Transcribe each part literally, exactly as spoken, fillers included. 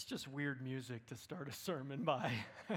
That's just weird music to start a sermon by.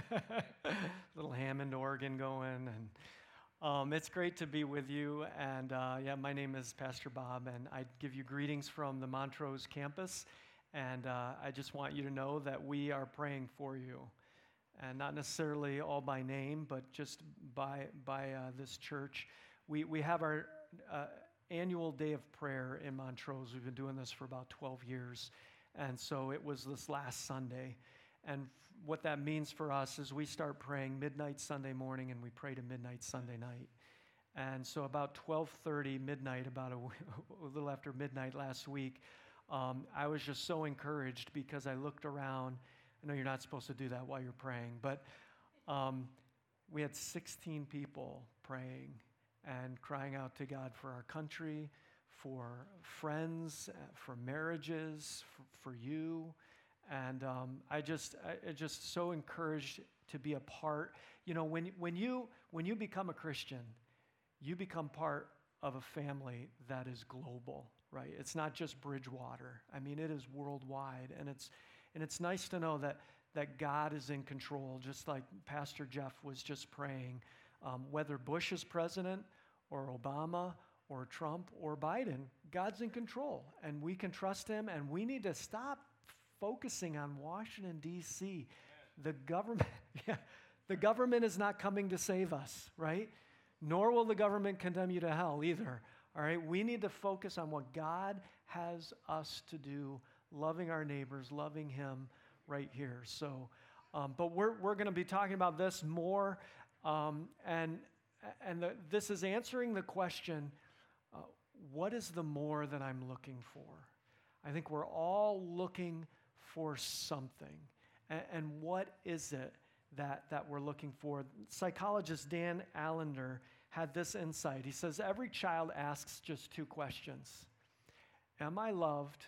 Little Hammond organ going, and um, it's great to be with you. And uh, yeah, my name is Pastor Bob, and I give you greetings from the Montrose campus. And uh, I just want you to know that we are praying for you, and not necessarily all by name, but just by by uh, this church. We we have our uh, annual day of prayer in Montrose. We've been doing this for about twelve years. And so it was this last Sunday. And what that means for us is we start praying midnight Sunday morning and we pray to midnight Sunday night. And so about twelve thirty, midnight, about a, a little after midnight last week, um, I was just so encouraged because I looked around. I know you're not supposed to do that while you're praying, but um, we had sixteen people praying and crying out to God for our country, for friends, for marriages, for, for you. And um, I just, I, I just so encouraged to be a part. You know, when, when you, when you become a Christian, you become part of a family that is global, right? It's not just Bridgewater. I mean, it is worldwide. And it's, and it's nice to know that, that God is in control, just like Pastor Jeff was just praying. Um, whether Bush is president or Obama or Trump or Biden, God's in control, and we can trust him, and we need to stop focusing on Washington, D C The government, yeah, the government is not coming to save us, right? Nor will the government condemn you to hell either, all right? We need to focus on what God has us to do, loving our neighbors, loving him right here. So, um, but we're, we're going to be talking about this more, um, and, and the, this is answering the question, Uh, what is the more that I'm looking for? I think we're all looking for something. And, and what is it that, that we're looking for? Psychologist Dan Allender had this insight. He says, every child asks just two questions. Am I loved?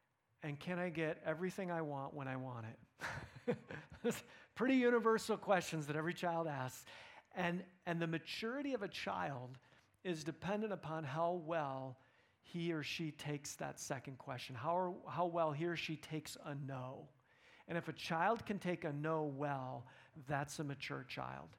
And can I get everything I want when I want it? Pretty universal questions that every child asks. And, and the maturity of a child is dependent upon how well he or she takes that second question, how, how well he or she takes a no. And if a child can take a no well, that's a mature child.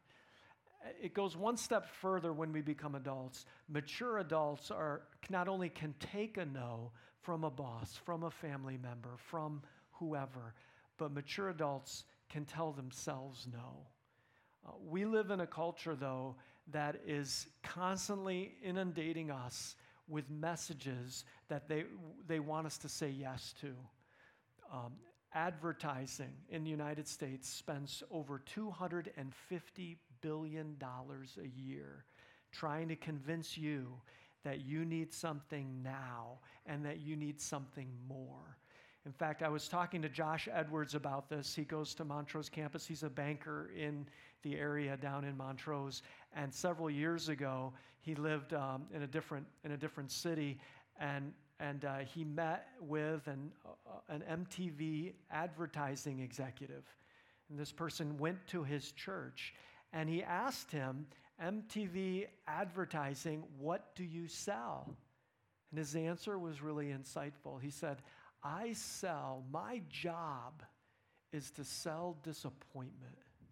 It goes one step further when we become adults. Mature adults are not only can take a no from a boss, from a family member, from whoever, but mature adults can tell themselves no. Uh, we live in a culture, though, that is constantly inundating us with messages that they they want us to say yes to. Um, advertising in the United States spends over two hundred fifty billion dollars a year trying to convince you that you need something now and that you need something more. In fact, I was talking to Josh Edwards about this. He goes to Montrose campus. He's a banker in the area down in Montrose. And several years ago, he lived um, in a different in a different city, and and uh, he met with an uh, an M T V advertising executive. And this person went to his church, and he asked him, M T V advertising, what do you sell? And his answer was really insightful. He said, I sell, my job is to sell disappointment.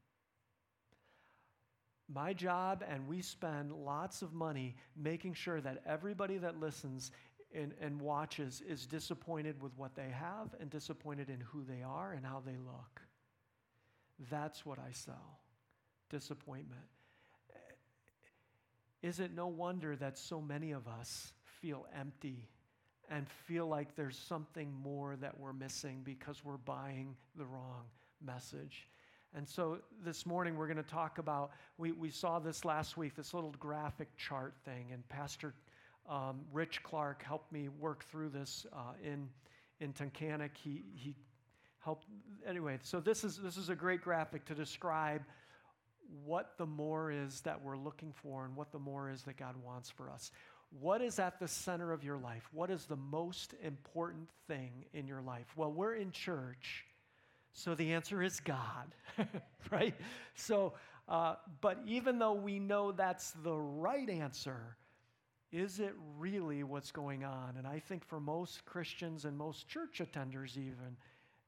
My job, and we spend lots of money making sure that everybody that listens and, and watches is disappointed with what they have and disappointed in who they are and how they look. That's what I sell, disappointment. Is it no wonder that so many of us feel empty and feel like there's something more that we're missing because we're buying the wrong message? And so this morning we're going to talk about, we, we saw this last week, this little graphic chart thing, and Pastor um, Rich Clark helped me work through this uh, in in Tunkhannock. He he helped, anyway, so this is this is a great graphic to describe what the more is that we're looking for and what the more is that God wants for us. What is at the center of your life? What is the most important thing in your life? Well, we're in church, so the answer is God, right? So, uh, but even though we know that's the right answer, is it really what's going on? And I think for most Christians and most church attenders even,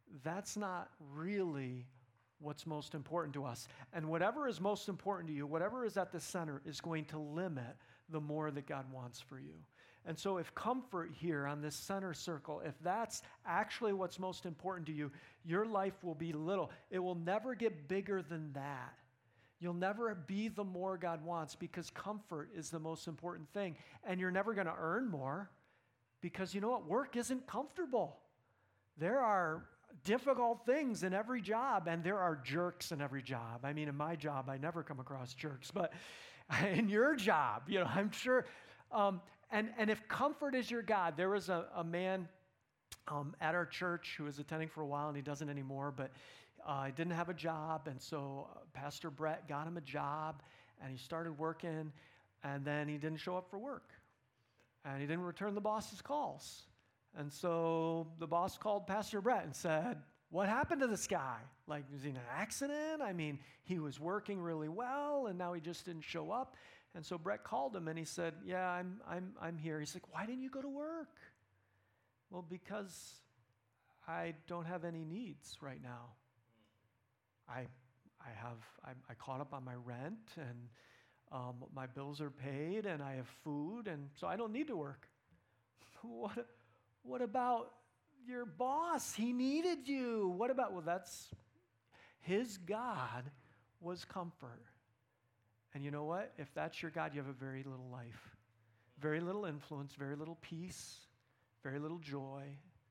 that's not really what's most important to us. And whatever is most important to you, whatever is at the center, is going to limit the more that God wants for you. And so if comfort here on this center circle, if that's actually what's most important to you, your life will be little. It will never get bigger than that. You'll never be the more God wants because comfort is the most important thing. And you're never going to earn more because you know what? Work isn't comfortable. There are difficult things in every job, and there are jerks in every job. I mean, in my job, I never come across jerks, but in your job, you know, I'm sure. Um, and, and if comfort is your God, there was a, a man um, at our church who was attending for a while, and he doesn't anymore, but uh, he didn't have a job, and so uh, Pastor Brett got him a job, and he started working, and then he didn't show up for work, and he didn't return the boss's calls. And so the boss called Pastor Brett and said, what happened to this guy? Like, was he in an accident? I mean, he was working really well, and now he just didn't show up. And so Brett called him, and he said, yeah, I'm, I'm, I'm here. He's like, why didn't you go to work? Well, because I don't have any needs right now. I, I have, I, I caught up on my rent, and um, my bills are paid, and I have food, and so I don't need to work. What? What about your boss? He needed you. What about, well, that's, his God was comfort. And you know what? If that's your God, you have a very little life, very little influence, very little peace, very little joy.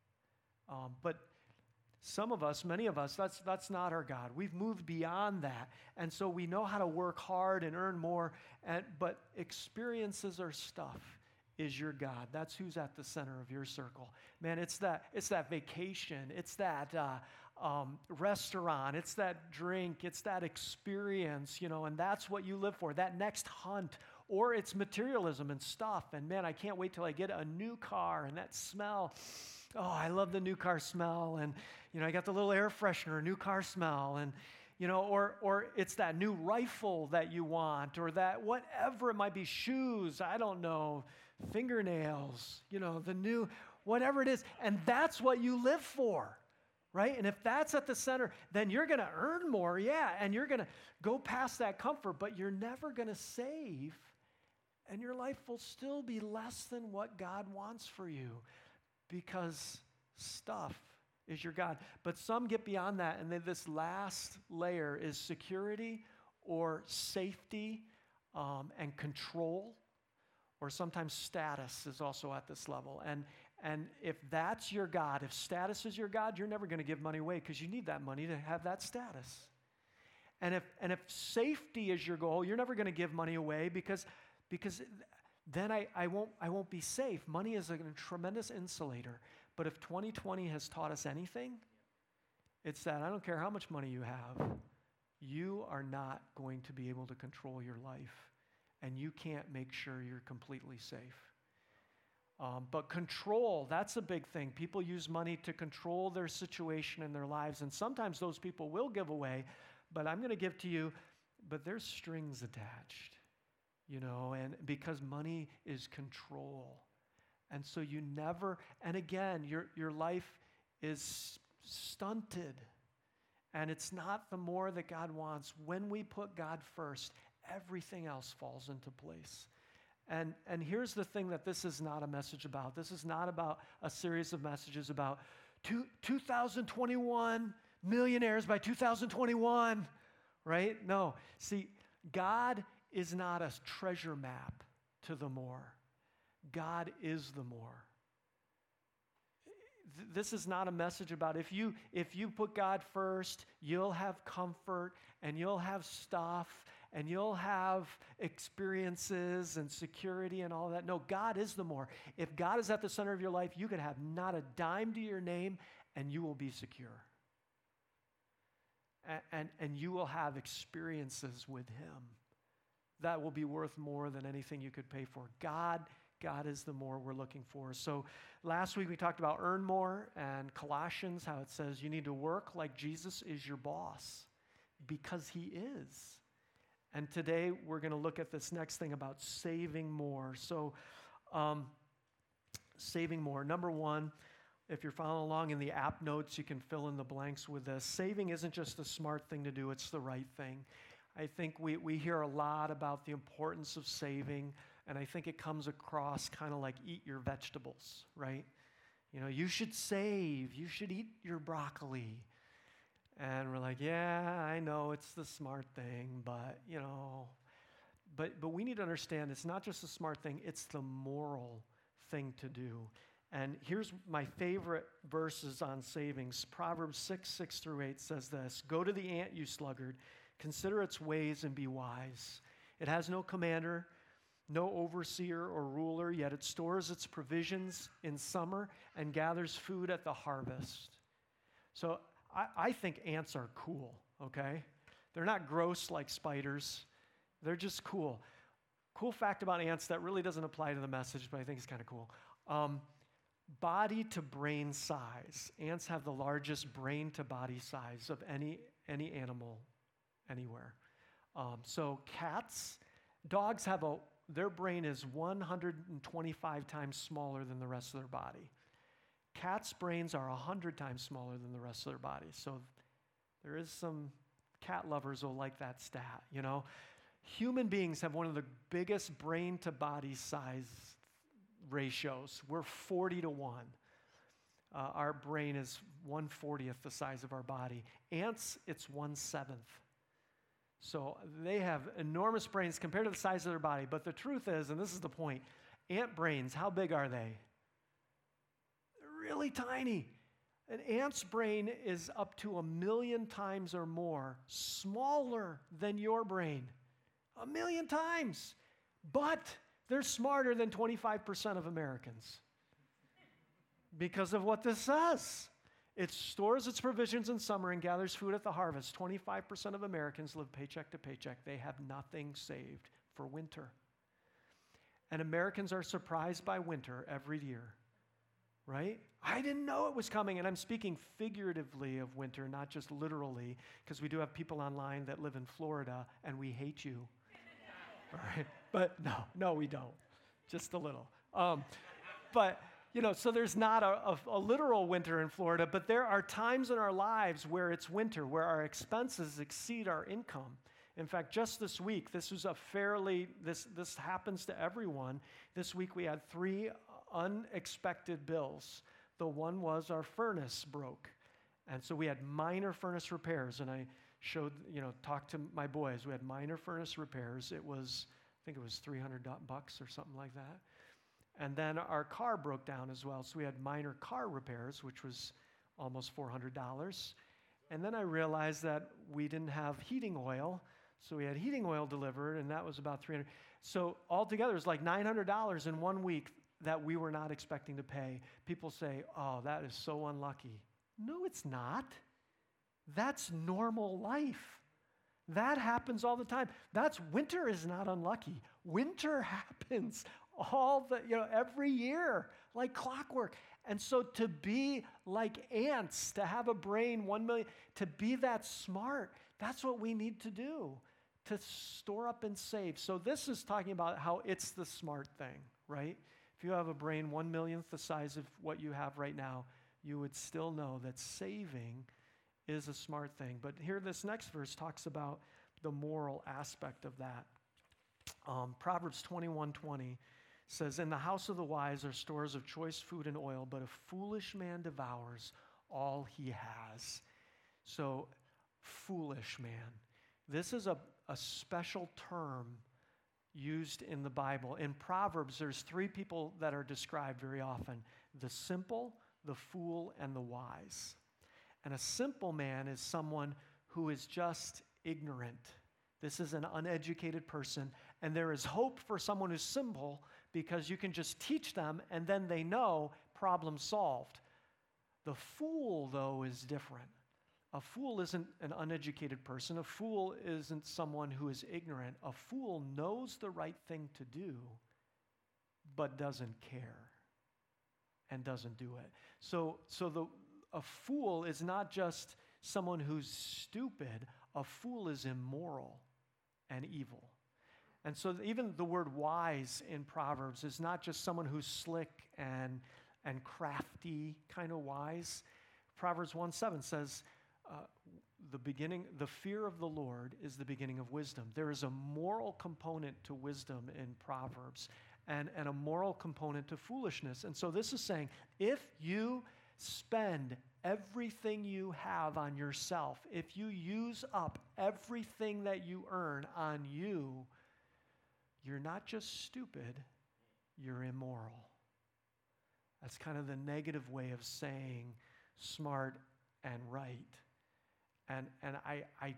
Um, but some of us, many of us, that's, that's not our God. We've moved beyond that. And so we know how to work hard and earn more, and, but experiences are stuff. Is your God. That's who's at the center of your circle. Man, it's that, it's that vacation. It's that uh, um, restaurant. It's that drink. It's that experience, you know, and that's what you live for, that next hunt. Or it's materialism and stuff. And man, I can't wait till I get a new car and that smell. Oh, I love the new car smell. And, you know, I got the little air freshener, new car smell. And, you know, or or it's that new rifle that you want, or that whatever it might be, shoes, I don't know, fingernails, you know, the new, whatever it is. And that's what you live for, right? And if that's at the center, then you're going to earn more, yeah, and you're going to go past that comfort, but you're never going to save, and your life will still be less than what God wants for you because stuff is your God. But some get beyond that, and then this last layer is security or safety um, and control. Or sometimes status is also at this level. And, and if that's your God, if status is your God, you're never going to give money away because you need that money to have that status. And if, and if safety is your goal, you're never going to give money away because, because then I, I, won't, I won't be safe. Money is a tremendous insulator. But if twenty twenty has taught us anything, it's that I don't care how much money you have, you are not going to be able to control your life. And you can't make sure you're completely safe. Um, but control, that's a big thing. People use money to control their situation in their lives, and sometimes those people will give away, but I'm going to give to you, but there's strings attached, you know, and because money is control. And so you never, and again, your, your life is stunted, and it's not the more that God wants. When we put God first, everything else falls into place. And, and here's the thing that this is not a message about. This is not about a series of messages about two, two thousand twenty-one millionaires by two thousand twenty-one, right? No. See, God is not a treasure map to the more. God is the more. This is not a message about if you, if you put God first, you'll have comfort and you'll have stuff and you'll have experiences and security and all that. No, God is the more. If God is at the center of your life, you can have not a dime to your name and you will be secure. And, and, and you will have experiences with Him that will be worth more than anything you could pay for. God God is the more we're looking for. So last week we talked about earn more, and Colossians, how it says you need to work like Jesus is your boss because He is. And today we're going to look at this next thing about saving more. So um, saving more. Number one, If you're following along in the app notes, you can fill in the blanks with this. Saving isn't just a smart thing to do, it's the right thing. I think we, we hear a lot about the importance of saving, and I think it comes across kind of like eat your vegetables, right? You know, you should save, you should eat your broccoli. And we're like, yeah, I know it's the smart thing, but, you know, but but we need to understand it's not just a smart thing, it's the moral thing to do. And here's my favorite verses on savings. Proverbs six, six through eight says this, "Go to the ant, you sluggard, consider its ways and be wise. It has no commander, no overseer or ruler, yet it stores its provisions in summer and gathers food at the harvest." So I, I think ants are cool, okay? They're not gross like spiders. They're just cool. Cool fact about ants that really doesn't apply to the message, but I think it's kind of cool. Um, body to brain size. Ants have the largest brain to body size of any, any animal anywhere. Um, so cats, dogs have a, their brain is one hundred twenty-five times smaller than the rest of their body. Cats' brains are one hundred times smaller than the rest of their body. So there is some cat lovers will like that stat, you know. Human beings have one of the biggest brain to body size ratios. We're forty to one. Uh, our brain is one fortieth the size of our body. Ants, it's one seventh. So they have enormous brains compared to the size of their body. But the truth is, and this is the point, ant brains, how big are they? They're really tiny. An ant's brain is up to a million times or more smaller than your brain. A million times. But they're smarter than twenty-five percent of Americans because of what this says. It stores its provisions in summer and gathers food at the harvest. twenty-five percent of Americans live paycheck to paycheck. They have nothing saved for winter. And Americans are surprised by winter every year, right? I didn't know it was coming, and I'm speaking figuratively of winter, not just literally, because we do have people online that live in Florida, and we hate you. All right? But no, no, we don't. Just a little. Um, but, you know, so there's not a, a, a literal winter in Florida, but there are times in our lives where it's winter, where our expenses exceed our income. In fact, just this week, this was a fairly, this, this happens to everyone. This week we had three unexpected bills. The one was our furnace broke. And so we had minor furnace repairs, and I showed, you know, talked to my boys. We had minor furnace repairs. It was, I think it was three hundred bucks or something like that. And then our car broke down as well. So we had minor car repairs, which was almost four hundred dollars. And then I realized that we didn't have heating oil. So we had heating oil delivered, and that was about three hundred dollars. So altogether, it's like nine hundred dollars in one week that we were not expecting to pay. People say, oh, that is so unlucky. No, it's not. That's normal life. That happens all the time. That's winter is not unlucky. Winter happens all the, you know, every year, like clockwork. And so to be like ants, to have a brain, one million, to be that smart, that's what we need to do, to store up and save. So this is talking about how it's the smart thing, right? If you have a brain one millionth the size of what you have right now, you would still know that saving is a smart thing. But here, this next verse talks about the moral aspect of that. Um, Proverbs twenty-one twenty says, "In the house of the wise are stores of choice food and oil, but a foolish man devours all he has." So, foolish man. This is a, a special term used in the Bible. In Proverbs, there's three people that are described very often: the simple, the fool, and the wise. And a simple man is someone who is just ignorant. This is an uneducated person, and there is hope for someone who's simple because you can just teach them and then they know, problem solved. The fool, though, is different. A fool isn't an uneducated person. A fool isn't someone who is ignorant. A fool knows the right thing to do, but doesn't care and doesn't do it. So, so the a fool is not just someone who's stupid. A fool is immoral and evil. And so even the word wise in Proverbs is not just someone who's slick and and crafty, kind of wise. Proverbs one seven says, uh, the beginning, the fear of the Lord is the beginning of wisdom. There is a moral component to wisdom in Proverbs and, and a moral component to foolishness. And so this is saying, if you spend everything you have on yourself, if you use up everything that you earn on you, you're not just stupid, you're immoral. That's kind of the negative way of saying smart and right. And and I I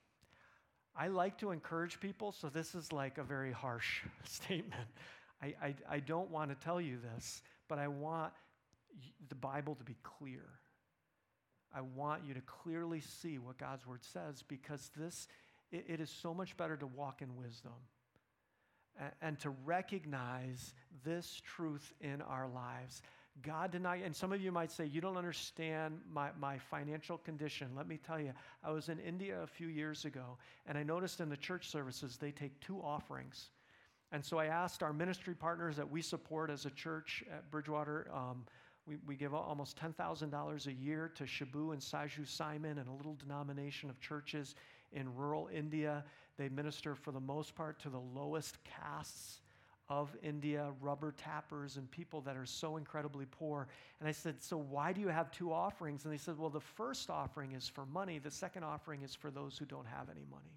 I like to encourage people, so this is like a very harsh statement. I, I, I don't want to tell you this, but I want the Bible to be clear. I want you to clearly see what God's word says, because this it, it is so much better to walk in wisdom and, and to recognize this truth in our lives. God did not, and some of you might say, you don't understand my, my financial condition. Let me tell you, I was in India a few years ago, and I noticed in the church services, they take two offerings. And so I asked our ministry partners that we support as a church at Bridgewater, um, we, we give almost ten thousand dollars a year to Shabu and Saju Simon and a little denomination of churches in rural India. They minister for the most part to the lowest castes of India, rubber tappers and people that are so incredibly poor. And I said, so why do you have two offerings? And they said, well, the first offering is for money. The second offering is for those who don't have any money.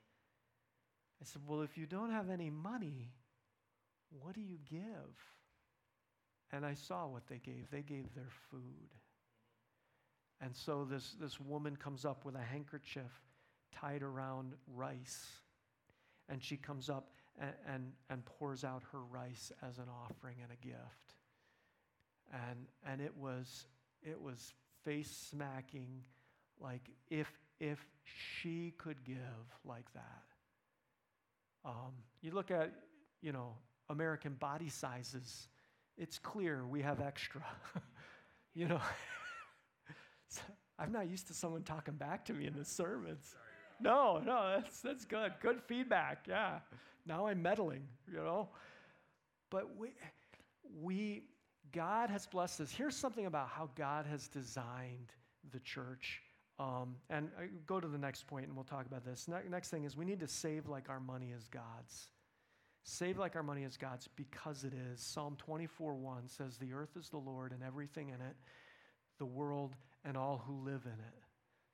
I said, well, if you don't have any money, what do you give? And I saw what they gave. They gave their food. And so this, this woman comes up with a handkerchief tied around rice. And she comes up And, and, and pours out her rice as an offering and a gift. And and it was it was face smacking, like if if she could give like that. Um, you look at, you know, American body sizes, it's clear we have extra. you know. So I'm not used to someone talking back to me in the sermons. No, no, that's that's good. Good feedback, yeah. Now I'm meddling, you know. But we, we, God has blessed us. Here's something about how God has designed the church. Um, and I, go to the next point and we'll talk about this. Ne- next thing is we need to save like our money is God's. Save like our money is God's because it is. Psalm twenty-four one says, the earth is the Lord and everything in it, the world and all who live in it.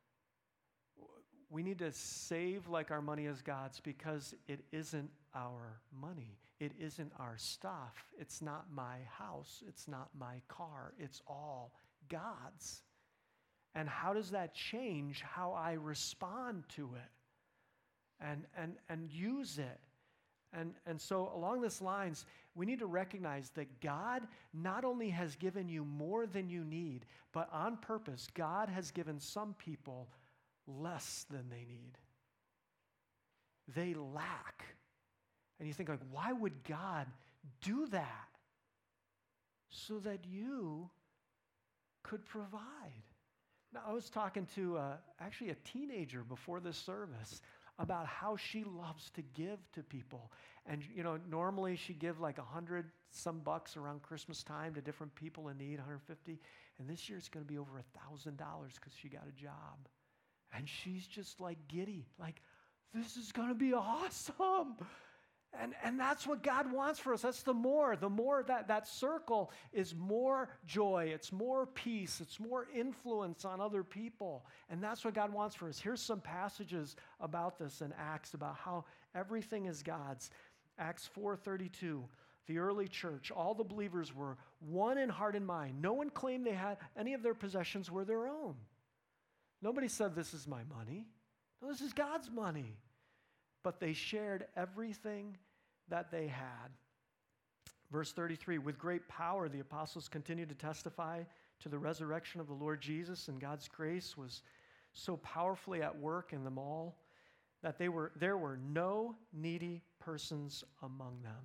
We need to save like our money is God's because it isn't our money. It isn't our stuff. It's not my house. It's not my car. It's all God's. And how does that change how I respond to it and, and, and use it? And, and so along these lines, we need to recognize that God not only has given you more than you need, but on purpose, God has given some people less than they need. They lack. And you think, like, why would God do that? So that you could provide. Now, I was talking to uh, actually a teenager before this service about how she loves to give to people. And, you know, normally she'd give like a hundred some bucks around Christmas time to different people in need, one hundred fifty. And this year it's going to be over a thousand dollars because she got a job. And she's just like giddy, like, this is going to be awesome. And, and that's what God wants for us. That's the more. The more that, that circle is more joy. It's more peace. It's more influence on other people. And that's what God wants for us. Here's some passages about this in Acts, about how everything is God's. Acts four thirty-two, the early church, all the believers were one in heart and mind. No one claimed they had any of their possessions were their own. Nobody said, this is my money. No, this is God's money. But they shared everything that they had. Verse thirty-three, with great power the apostles continued to testify to the resurrection of the Lord Jesus, and God's grace was so powerfully at work in them all that they were there were no needy persons among them.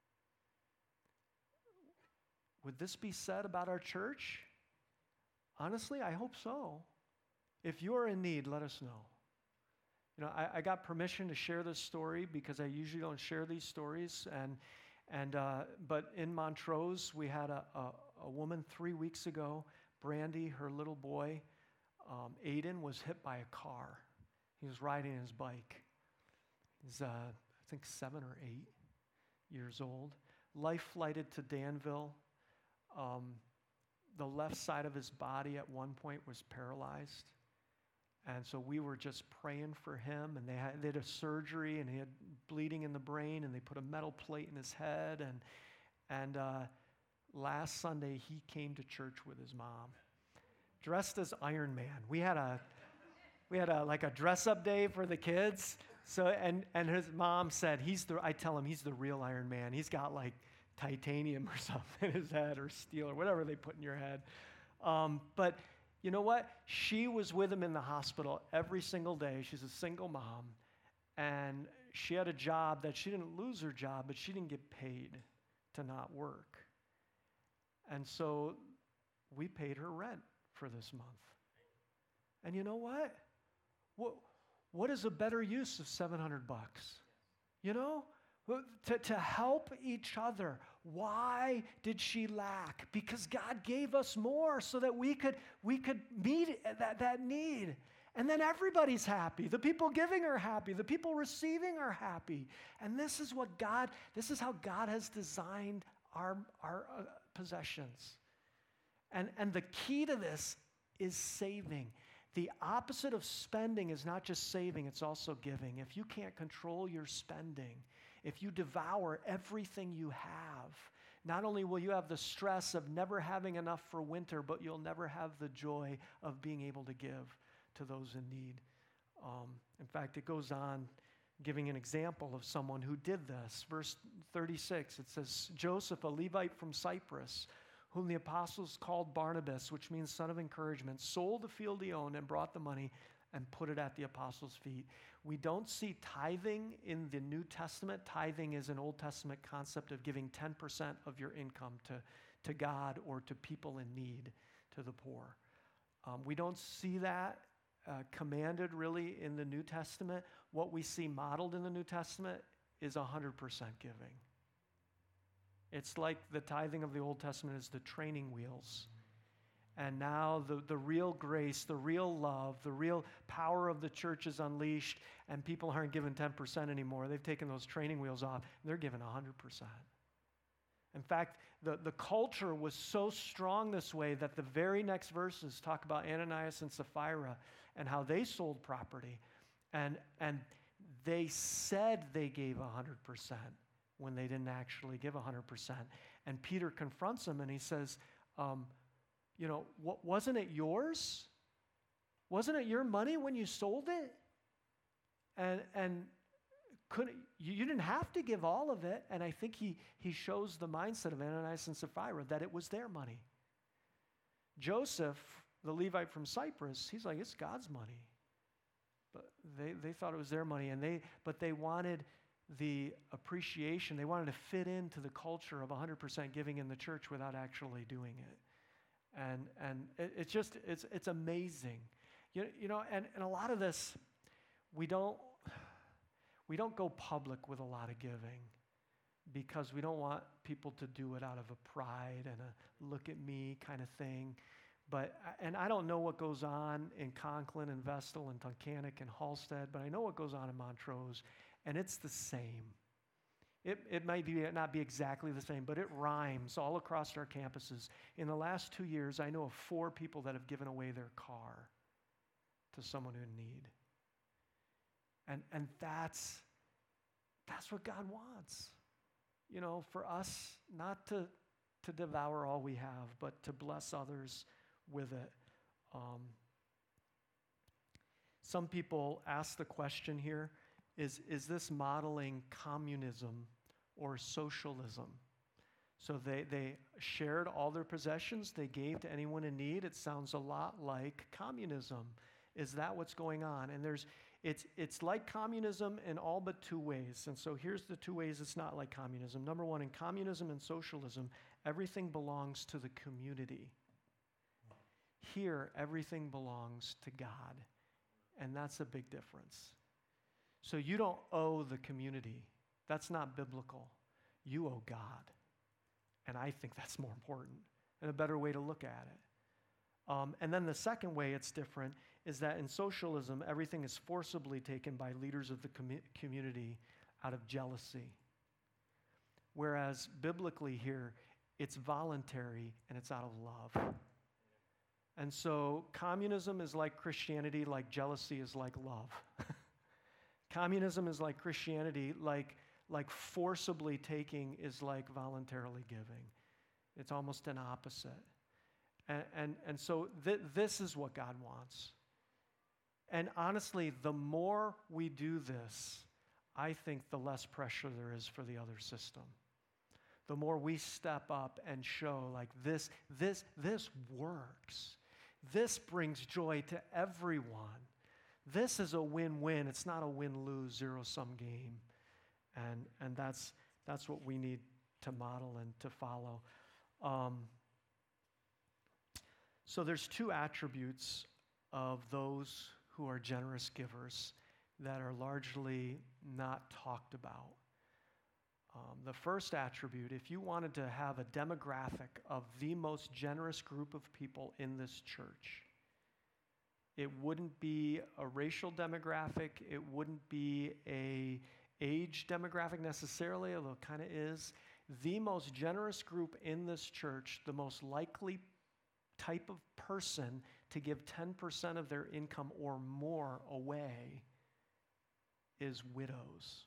Would this be said about our church? Honestly, I hope so. If you are in need, let us know. You know, I, I got permission to share this story because I usually don't share these stories. And and uh, but in Montrose, we had a, a, a woman three weeks ago, Brandy, her little boy, um, Aiden, was hit by a car. He was riding his bike. He's, uh, I think, seven or eight years old. Life flighted to Danville. Um, the left side of his body at one point was paralyzed. And so we were just praying for him, and they had, they had a surgery, and he had bleeding in the brain, and they put a metal plate in his head. And, and uh, last Sunday, he came to church with his mom, dressed as Iron Man. We had a, we had a like a dress-up day for the kids. So and and his mom said, he's the. I tell him he's the real Iron Man. He's got like titanium or something in his head, or steel, or whatever they put in your head. Um, but you know what? She was with him in the hospital every single day. She's a single mom, and she had a job that she didn't lose her job, but she didn't get paid to not work. And so we paid her rent for this month. And you know what? What, what is a better use of seven hundred bucks? You know? To, to help each other. Why did she lack? Because God gave us more so that we could, we could meet that, that need. And then everybody's happy. The people giving are happy. The people receiving are happy. And this is what God, this is how God has designed our, our uh, possessions. And, and the key to this is saving. The opposite of spending is not just saving, it's also giving. If you can't control your spending, if you devour everything you have, not only will you have the stress of never having enough for winter, but you'll never have the joy of being able to give to those in need. Um, in fact, it goes on giving an example of someone who did this. Verse thirty-six, it says, Joseph, a Levite from Cyprus, whom the apostles called Barnabas, which means son of encouragement, sold the field he owned and brought the money and put it at the apostles' feet. We don't see tithing in the New Testament. Tithing is an Old Testament concept of giving ten percent of your income to, to God or to people in need, to the poor. Um, we don't see that uh, commanded really in the New Testament. What we see modeled in the New Testament is one hundred percent giving. It's like the tithing of the Old Testament is the training wheels. And now the, the real grace, the real love, the real power of the church is unleashed, and people aren't giving ten percent anymore. They've taken those training wheels off, and they're giving one hundred percent. In fact, the, the culture was so strong this way that the very next verses talk about Ananias and Sapphira and how they sold property. And, and they said they gave one hundred percent when they didn't actually give one hundred percent. And Peter confronts them, and he says, um, you know, what, wasn't it yours? Wasn't it your money when you sold it? And and couldn't you, you didn't have to give all of it. And I think he he shows the mindset of Ananias and Sapphira that it was their money. Joseph, the Levite from Cyprus, he's like, it's God's money. But they, they thought it was their money, and they but they wanted the appreciation. They wanted to fit into the culture of one hundred percent giving in the church without actually doing it. And and it, it's just, it's it's amazing. You, you know, and, and a lot of this, we don't, we don't go public with a lot of giving because we don't want people to do it out of a pride and a look at me kind of thing. But, and I don't know what goes on in Conklin and Vestal and Tunkhannock and Halstead, but I know what goes on in Montrose, and it's the same. It, it might be, not be exactly the same, but it rhymes all across our campuses. In the last two years, I know of four people that have given away their car to someone in need. And, and that's, that's what God wants. You know, for us not to, to devour all we have, but to bless others with it. Um, some people ask the question here, is, is this modeling communism or socialism? So they, they shared all their possessions, they gave to anyone in need. It sounds a lot like communism. Is that what's going on? And there's, it's, it's like communism in all but two ways. And so here's the two ways it's not like communism. Number one, in communism and socialism, everything belongs to the community. Here, everything belongs to God. And that's a big difference. So you don't owe the community. That's not biblical. You owe God. And I think that's more important and a better way to look at it. Um, and then the second way it's different is that in socialism, everything is forcibly taken by leaders of the commu- community out of jealousy. Whereas biblically here, it's voluntary and it's out of love. And so communism is like Christianity, like jealousy is like love. Communism is like Christianity, like, like forcibly taking is like voluntarily giving. It's almost an opposite. And, and, and so th- this is what God wants. And honestly, the more we do this, I think the less pressure there is for the other system. The more we step up and show like this, this, this works. This brings joy to everyone. This is a win-win. It's not a win-lose, zero-sum game. And, and that's, that's what we need to model and to follow. Um, so there's two attributes of those who are generous givers that are largely not talked about. Um, the first attribute, if you wanted to have a demographic of the most generous group of people in this church, it wouldn't be a racial demographic, it wouldn't be a age demographic necessarily, although it kind of is. The most generous group in this church, the most likely type of person to give ten percent of their income or more away is widows.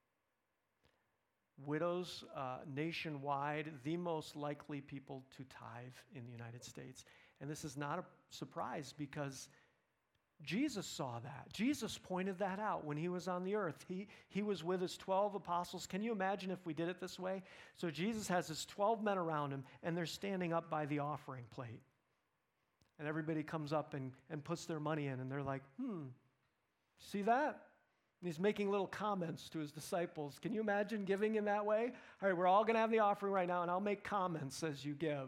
Widows uh, nationwide, the most likely people to tithe in the United States. And this is not a surprise because Jesus saw that. Jesus pointed that out when he was on the earth. He, he was with his twelve apostles. Can you imagine if we did it this way? So Jesus has his twelve men around him, and they're standing up by the offering plate. And everybody comes up and, and puts their money in, and they're like, hmm, see that? And he's making little comments to his disciples. Can you imagine giving in that way? All right, we're all going to have the offering right now, and I'll make comments as you give.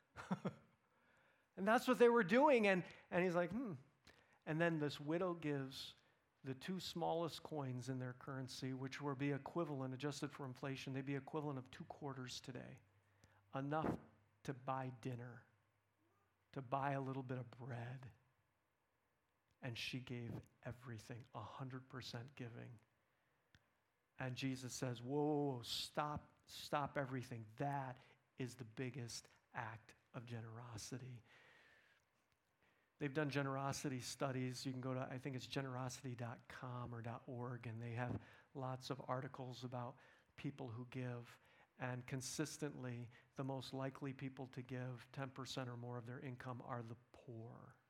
And that's what they were doing. And, and he's like, hmm. And then this widow gives the two smallest coins in their currency, which would be equivalent, adjusted for inflation, they'd be equivalent of two quarters today. Enough to buy dinner, to buy a little bit of bread. And she gave everything, one hundred percent giving. And Jesus says, whoa, whoa, whoa, stop, stop everything. That is the biggest act of generosity. They've done generosity studies. You can go to, I think it's generosity dot com or .org, and they have lots of articles about people who give. And consistently, the most likely people to give ten percent or more of their income are the poor.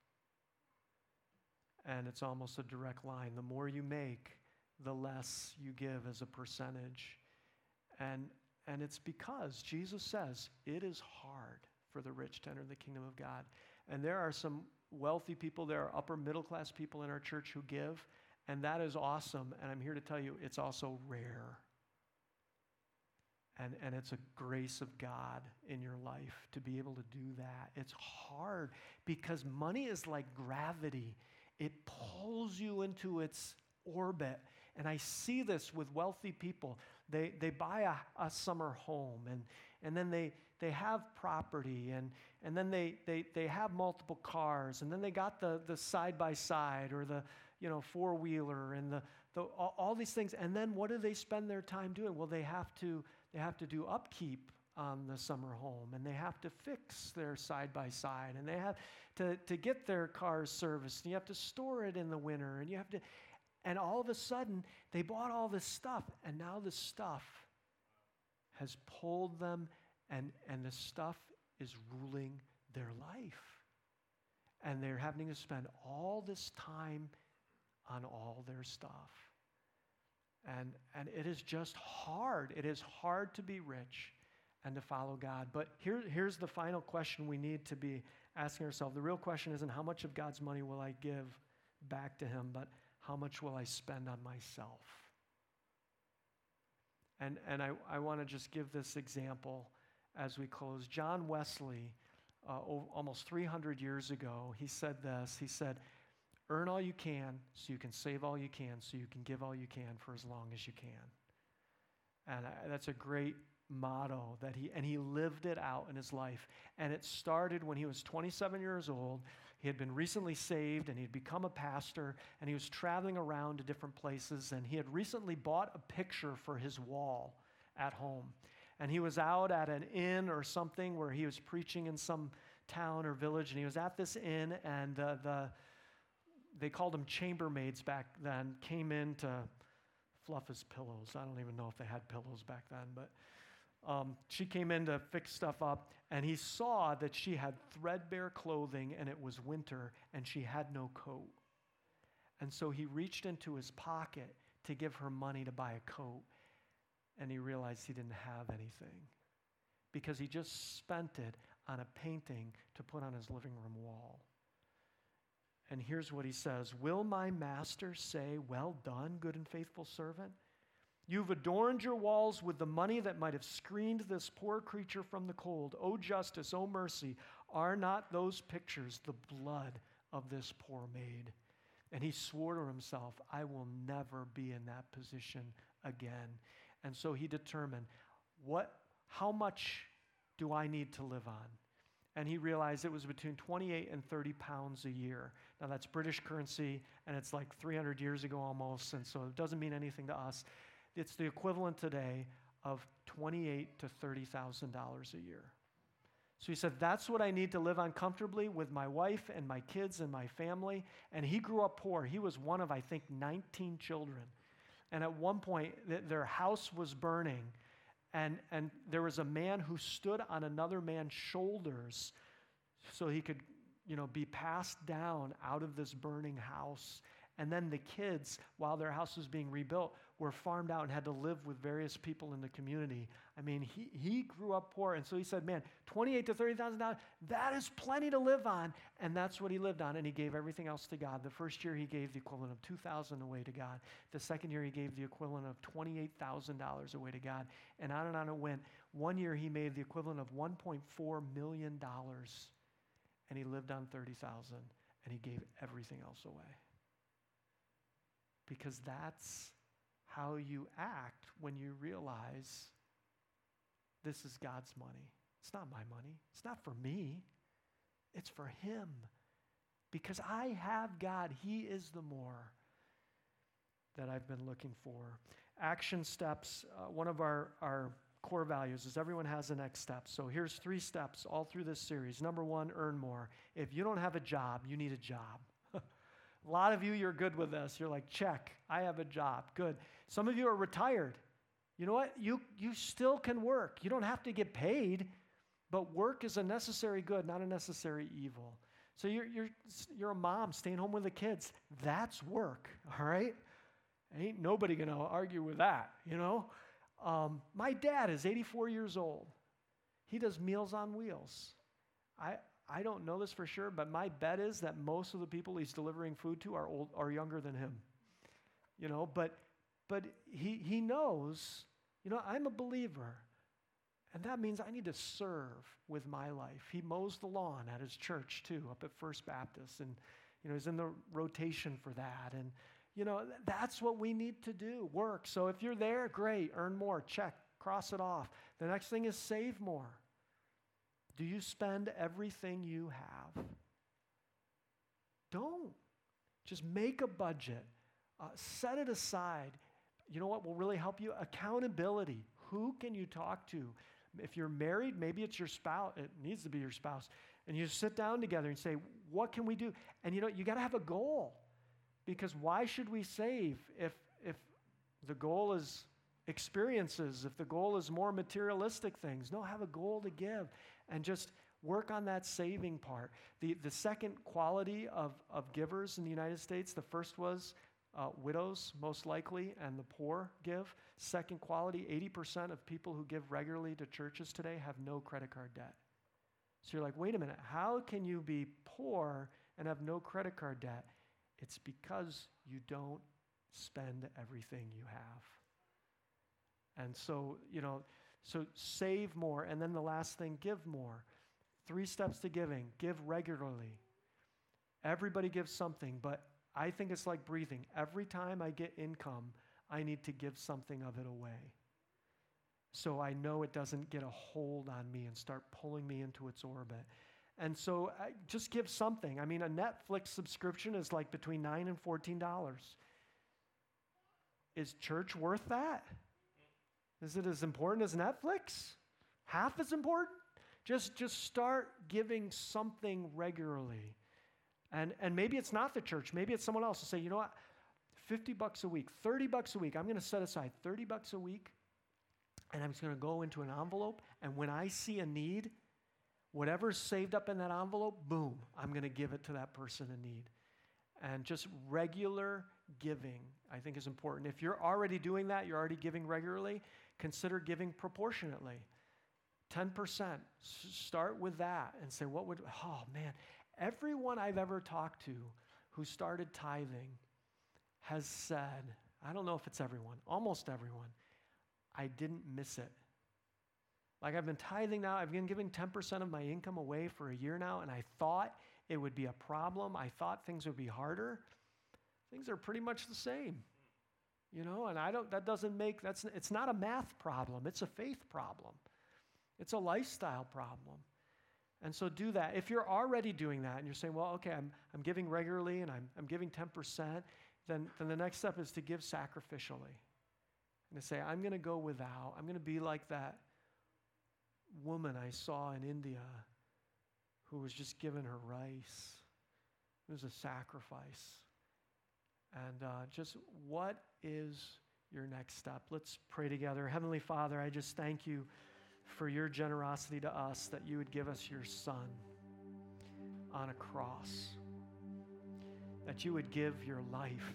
And it's almost a direct line. The more you make, the less you give as a percentage. And, and it's because Jesus says it is hard for the rich to enter the kingdom of God. And there are some wealthy people, there are upper middle class people in our church who give, and that is awesome. And I'm here to tell you, it's also rare. And, and it's a grace of God in your life to be able to do that. It's hard because money is like gravity. It pulls you into its orbit. And I see this with wealthy people. They, they buy a, a summer home, and, and then they, they have property, and, and then they, they, they have multiple cars, and then they got the, the side-by-side or the you know four-wheeler and the, the all, all these things. And then what do they spend their time doing? Well, they have to they have to do upkeep on the summer home, and they have to fix their side-by-side, and they have to, to get their cars serviced, and you have to store it in the winter, and you have to, and all of a sudden, they bought all this stuff, and now the stuff has pulled them, and, and the stuff is ruling their life. And they're having to spend all this time on all their stuff. And, and it is just hard. It is hard to be rich and to follow God. But here, here's the final question we need to be asking ourselves. The real question isn't how much of God's money will I give back to him, but how much will I spend on myself? And, and I, I want to just give this example as we close. John Wesley, uh, o- almost three hundred years ago, he said this. He said, earn all you can so you can save all you can so you can give all you can for as long as you can. And I, that's a great motto that he, and he lived it out in his life. And it started when he was twenty-seven years old. He had been recently saved, and he had become a pastor, and he was traveling around to different places, and he had recently bought a picture for his wall at home. And he was out at an inn or something where he was preaching in some town or village, and he was at this inn, and uh, the they called them chambermaids back then, came in to fluff his pillows. I don't even know if they had pillows back then, but um, she came in to fix stuff up, and he saw that she had threadbare clothing, and it was winter, and she had no coat. And so he reached into his pocket to give her money to buy a coat, and he realized he didn't have anything because he just spent it on a painting to put on his living room wall. And here's what he says: "Will my master say, 'Well done, good and faithful servant'? You've adorned your walls with the money that might have screened this poor creature from the cold. O justice, O mercy, are not those pictures the blood of this poor maid?" And he swore to himself, "I will never be in that position again." And so he determined, what, how much do I need to live on? And he realized it was between twenty-eight and thirty pounds a year. Now that's British currency, and it's like three hundred years ago almost, and so it doesn't mean anything to us. It's the equivalent today of twenty-eight to thirty thousand dollars a year. So he said, that's what I need to live on comfortably with my wife and my kids and my family. And he grew up poor. He was one of, I think, nineteen children. And at one point, th- their house was burning. And, and there was a man who stood on another man's shoulders so he could, you know, be passed down out of this burning house. And then the kids, while their house was being rebuilt, were farmed out and had to live with various people in the community. I mean, he, he grew up poor. And so he said, man, twenty-eight to thirty thousand dollars, that is plenty to live on. And that's what he lived on. And he gave everything else to God. The first year he gave the equivalent of two thousand dollars away to God. The second year he gave the equivalent of twenty-eight thousand dollars away to God. And on and on it went. One year he made the equivalent of one point four million dollars. And he lived on thirty thousand dollars. And he gave everything else away. Because that's how you act when you realize this is God's money. It's not my money. It's not for me. It's for him. Because I have God. He is the more that I've been looking for. Action steps, uh, one of our, our core values is everyone has a next step. So here's three steps all through this series. Number one, earn more. If you don't have a job, you need a job. A lot of you, you're good with this. You're like, check, I have a job. Good. Some of you are retired. You know what? You, you still can work. You don't have to get paid, but work is a necessary good, not a necessary evil. So you're, you're, you're a mom staying home with the kids. That's work, all right? Ain't nobody going to argue with that, you know? Um, my dad is eighty-four years old. He does Meals on Wheels. I... I don't know this for sure, but my bet is that most of the people he's delivering food to are old, are younger than him. You know, but but he he knows, you know, I'm a believer. And that means I need to serve with my life. He mows the lawn at his church too, up at First Baptist, and you know, he's in the rotation for that. And you know, that's what we need to do, work. So if you're there, great, earn more, check, cross it off. The next thing is save more. Do you spend everything you have? Don't. Just make a budget. Uh, set it aside. You know what will really help you? Accountability. Who can you talk to? If you're married, maybe it's your spouse. It needs to be your spouse. And you sit down together and say, what can we do? And you know, you got to have a goal. Because why should we save if, if the goal is experiences, if the goal is more materialistic things? No, have a goal to give. And just work on that saving part. The, the second quality of, of givers in the United States, the first was uh, widows, most likely, and the poor give. Second quality, eighty percent of people who give regularly to churches today have no credit card debt. So you're like, wait a minute, how can you be poor and have no credit card debt? It's because you don't spend everything you have. And so, you know, So save more. And then the last thing, give more. Three steps to giving. Give regularly. Everybody gives something, but I think it's like breathing. Every time I get income, I need to give something of it away. so I know it doesn't get a hold on me and start pulling me into its orbit. And so I just give something. I mean, a Netflix subscription is like between nine and fourteen dollars. Is church worth that? Is it as important as Netflix? Half as important? Just, just start giving something regularly. And, and maybe it's not the church. Maybe it's someone else to say, you know what, fifty bucks a week, thirty bucks a week. I'm going to set aside thirty bucks a week, and I'm just going to go into an envelope. And when I see a need, whatever's saved up in that envelope, boom, I'm going to give it to that person in need. And just regular giving, I think, is important. If you're already doing that, you're already giving regularly, consider giving proportionately. ten percent. S- start with that and say, what would, oh man, everyone I've ever talked to who started tithing has said, I don't know if it's everyone, almost everyone, I didn't miss it. Like I've been tithing now, I've been giving ten percent of my income away for a year now, and I thought it would be a problem. I thought things would be harder. Things are pretty much the same, you know, and I don't, that doesn't make, that's, it's not a math problem, it's a faith problem. It's a lifestyle problem. And so do that. If you're already doing that and you're saying, well, okay, I'm, I'm giving regularly and I'm, I'm giving ten percent, then, then the next step is to give sacrificially. And to say, I'm going to go without. I'm going to be like that woman I saw in India who was just given her rice. It was a sacrifice. And uh, just what is your next step? Let's pray together. Heavenly Father, I just thank you for your generosity to us, that you would give us your Son on a cross, that you would give your life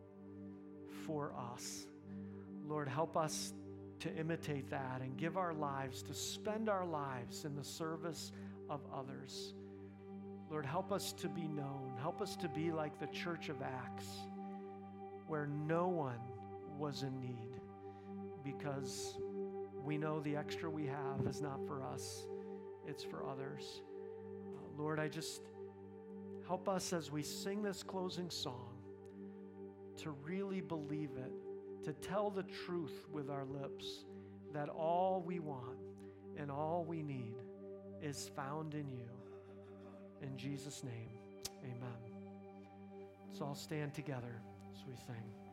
for us. Lord, help us to imitate that and give our lives, to spend our lives in the service of others. Lord, help us to be known. Help us to be like the Church of Acts, where no one was in need, because we know the extra we have is not for us, it's for others. Uh, Lord, I just help us as we sing this closing song to really believe it, to tell the truth with our lips, that all we want and all we need is found in you. In Jesus' name, amen. Let's all stand together as we sing.